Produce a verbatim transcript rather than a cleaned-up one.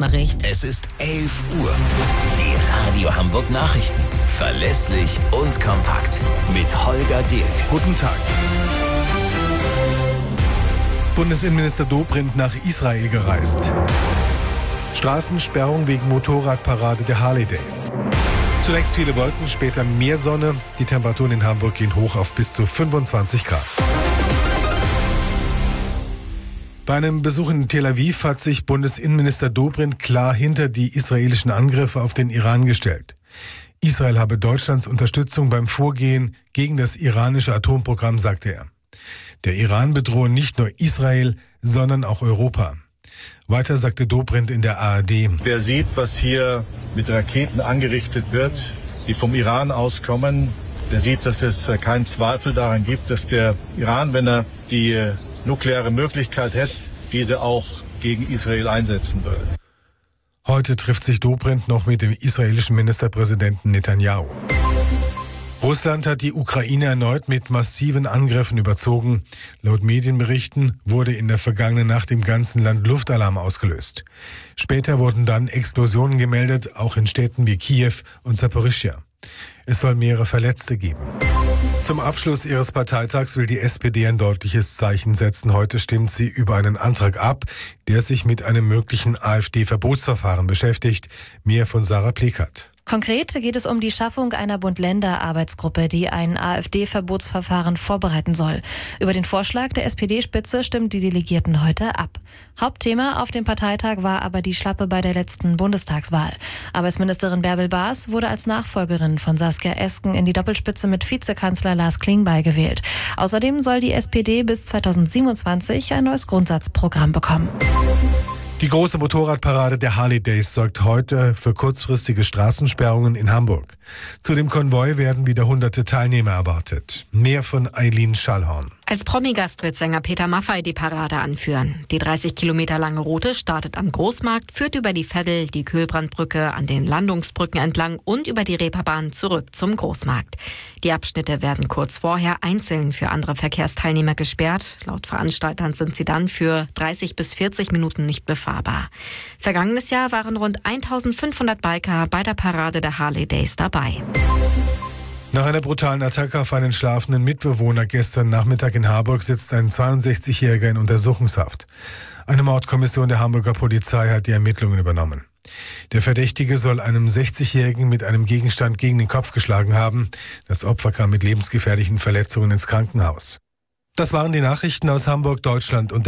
Kurznachricht. Es ist elf Uhr. Die Radio Hamburg Nachrichten. Verlässlich und kompakt. Mit Holger Dilk. Guten Tag. Bundesinnenminister Dobrindt nach Israel gereist. Straßensperrung wegen Motorradparade der Harley Days. Zunächst viele Wolken, später mehr Sonne. Die Temperaturen in Hamburg gehen hoch auf bis zu fünfundzwanzig Grad. Bei einem Besuch in Tel Aviv hat sich Bundesinnenminister Dobrindt klar hinter die israelischen Angriffe auf den Iran gestellt. Israel habe Deutschlands Unterstützung beim Vorgehen gegen das iranische Atomprogramm, sagte er. Der Iran bedrohe nicht nur Israel, sondern auch Europa. Weiter sagte Dobrindt in der A R D. Wer sieht, was hier mit Raketen angerichtet wird, die vom Iran auskommen, der sieht, dass es keinen Zweifel daran gibt, dass der Iran, wenn er die nukleare Möglichkeit hätte, diese auch gegen Israel einsetzen würde. Heute trifft sich Dobrindt noch mit dem israelischen Ministerpräsidenten Netanyahu. Russland hat die Ukraine erneut mit massiven Angriffen überzogen. Laut Medienberichten wurde in der vergangenen Nacht im ganzen Land Luftalarm ausgelöst. Später wurden dann Explosionen gemeldet, auch in Städten wie Kiew und Saporischschja. Es soll mehrere Verletzte geben. Zum Abschluss ihres Parteitags will die S P D ein deutliches Zeichen setzen. Heute stimmt sie über einen Antrag ab, der sich mit einem möglichen AfD-Verbotsverfahren beschäftigt. Mehr von Sarah Plekert. Konkret geht es um die Schaffung einer Bund-Länder-Arbeitsgruppe, die ein AfD-Verbotsverfahren vorbereiten soll. Über den Vorschlag der S P D-Spitze stimmen die Delegierten heute ab. Hauptthema auf dem Parteitag war aber die Schlappe bei der letzten Bundestagswahl. Arbeitsministerin Bärbel Baas wurde als Nachfolgerin von Saskia Esken in die Doppelspitze mit Vizekanzler Lars Klingbeil gewählt. Außerdem soll die S P D bis zweitausendsiebenundzwanzig ein neues Grundsatzprogramm bekommen. Die große Motorradparade der Harley Days sorgt heute für kurzfristige Straßensperrungen in Hamburg. Zu dem Konvoi werden wieder hunderte Teilnehmer erwartet. Mehr von Eileen Schallhorn. Als Promi-Gast wird Sänger Peter Maffay die Parade anführen. Die dreißig Kilometer lange Route startet am Großmarkt, führt über die Veddel, die Kühlbrandbrücke, an den Landungsbrücken entlang und über die Reeperbahn zurück zum Großmarkt. Die Abschnitte werden kurz vorher einzeln für andere Verkehrsteilnehmer gesperrt. Laut Veranstaltern sind sie dann für dreißig bis vierzig Minuten nicht befahrbar. Vergangenes Jahr waren rund eintausendfünfhundert Biker bei der Parade der Harley Days dabei. Nach einer brutalen Attacke auf einen schlafenden Mitbewohner gestern Nachmittag in Harburg sitzt ein zweiundsechzigjähriger in Untersuchungshaft. Eine Mordkommission der Hamburger Polizei hat die Ermittlungen übernommen. Der Verdächtige soll einem sechzigjährigen mit einem Gegenstand gegen den Kopf geschlagen haben. Das Opfer kam mit lebensgefährlichen Verletzungen ins Krankenhaus. Das waren die Nachrichten aus Hamburg, Deutschland und